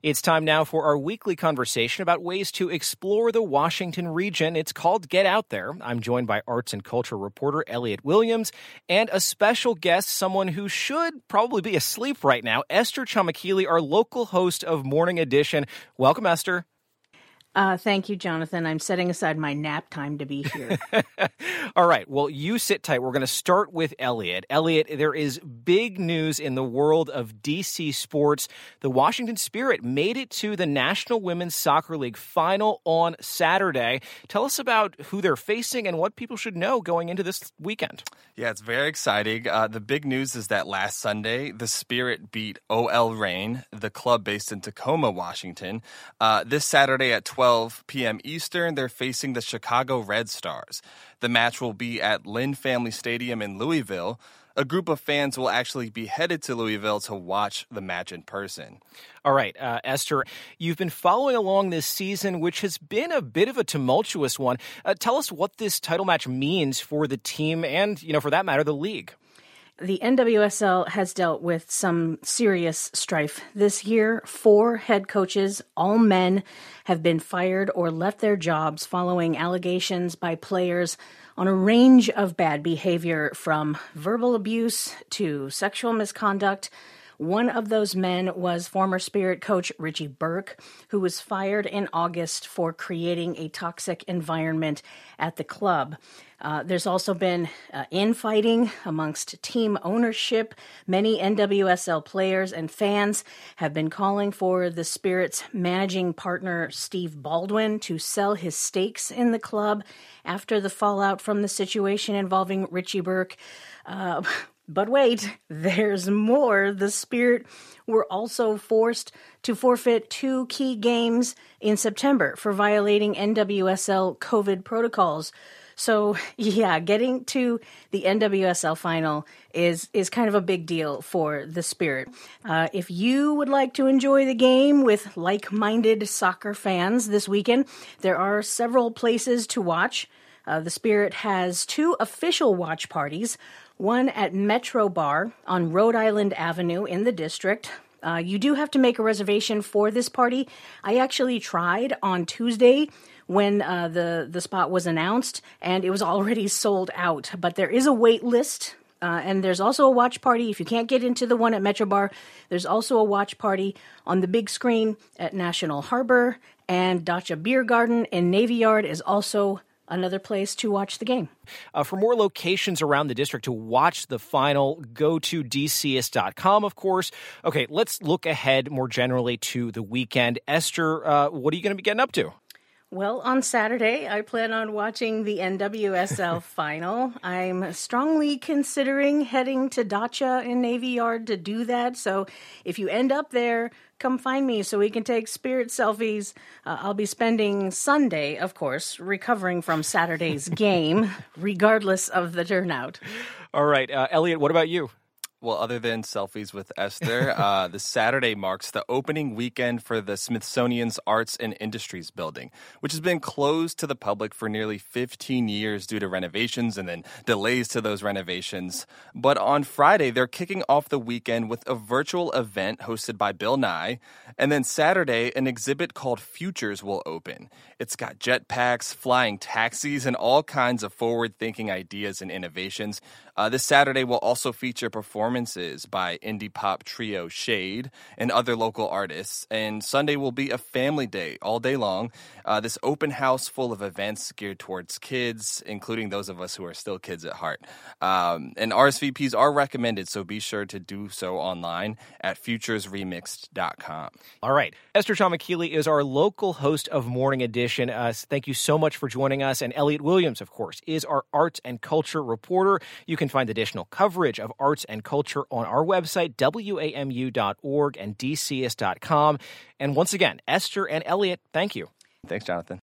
It's time now for our weekly conversation about ways to explore the Washington region. It's called Get Out There. I'm joined by arts and culture reporter Elliot Williams and a special guest, someone who should probably be asleep right now, Esther Chamaquili, our local host of Morning Edition. Welcome, Esther. Thank you, Jonathan. I'm setting aside my nap time to be here. All right. Well, you sit tight. We're going to start with Elliot. Elliot, there is big news in the world of DC sports. The Washington Spirit made it to the National Women's Soccer League final on Saturday. Tell us about who they're facing and what people should know going into this weekend. Yeah, it's very exciting. The big news is that last Sunday, the Spirit beat OL Reign, the club based in Tacoma, Washington. This Saturday at 12 p.m. Eastern, they're facing the Chicago Red Stars. The match will be at Lynn Family Stadium in Louisville. A group of fans will actually be headed to Louisville to watch the match in person. All right, Esther, you've been following along this season, which has been a bit of a tumultuous one. Tell us what this title match means for the team and, for that matter, the league. The NWSL has dealt with some serious strife this year. 4 head coaches, all men, have been fired or left their jobs following allegations by players on a range of bad behavior, from verbal abuse to sexual misconduct. One of those men was former Spirit coach Richie Burke, who was fired in August for creating a toxic environment at the club. There's also been infighting amongst team ownership. Many NWSL players and fans have been calling for the Spirit's managing partner, Steve Baldwin, to sell his stakes in the club after the fallout from the situation involving Richie Burke. But wait, there's more. The Spirit were also forced to forfeit 2 key games in September for violating NWSL COVID protocols. So, yeah, getting to the NWSL final is kind of a big deal for the Spirit. If you would like to enjoy the game with like-minded soccer fans this weekend, there are several places to watch. The Spirit has 2 official watch parties, one at Metro Bar on Rhode Island Avenue in the district. You do have to make a reservation for this party. I actually tried on Tuesday when the spot was announced, and it was already sold out. But there is a wait list, and there's also a watch party. If you can't get into the one at Metro Bar, there's also a watch party on the big screen at National Harbor, and Dacha Beer Garden in Navy Yard is also another place to watch the game. For more locations around the district to watch the final, go to DCist.com, of course. Okay, let's look ahead more generally to the weekend. Esther, what are you going to be getting up to? Well, on Saturday, I plan on watching the NWSL final. I'm strongly considering heading to Dacha in Navy Yard to do that. So if you end up there, come find me so we can take Spirit selfies. I'll be spending Sunday, of course, recovering from Saturday's game, regardless of the turnout. All right. Elliot, what about you? Well, other than selfies with Esther, the Saturday marks the opening weekend for the Smithsonian's Arts and Industries Building, which has been closed to the public for nearly 15 years due to renovations and then delays to those renovations. But on Friday, they're kicking off the weekend with a virtual event hosted by Bill Nye. And then Saturday, an exhibit called Futures will open. It's got jetpacks, flying taxis, and all kinds of forward-thinking ideas and innovations. This Saturday will also feature performances by indie pop trio Shade and other local artists. And Sunday will be a family day all day long. This open house full of events geared towards kids, including those of us who are still kids at heart. And RSVPs are recommended, so be sure to do so online at futuresremixed.com. All right. Esther Chamaquili is our local host of Morning Edition. Thank you so much for joining us. And Elliot Williams, of course, is our arts and culture reporter. You can find additional coverage of arts and culture on our website, wamu.org and dcs.com. And once again, Esther and Elliot, thank you. Thanks, Jonathan.